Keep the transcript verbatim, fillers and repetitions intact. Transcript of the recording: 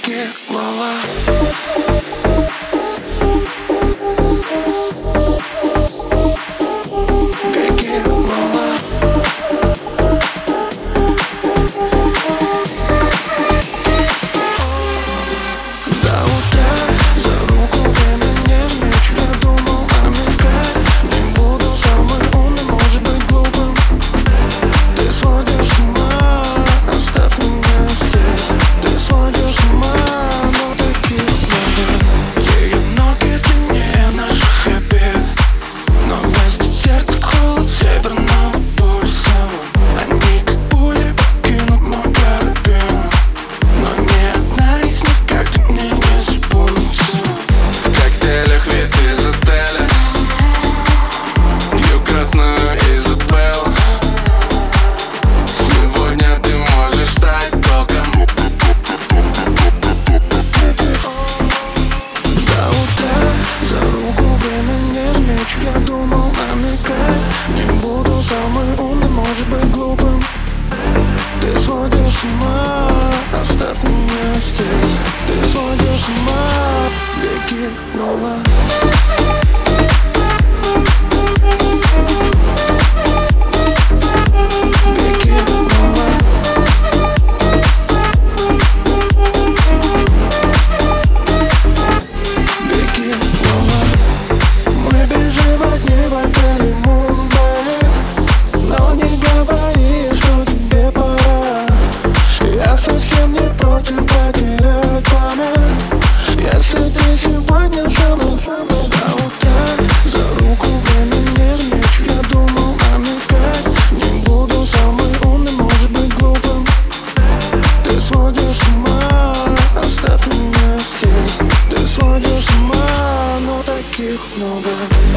беги, лала. Я думал намекать, не буду самый умный, может быть глупым. Ты сводишь с ума, оставь меня здесь. Ты сводишь с ума, беги, лала. Сводишь с ума, но таких много.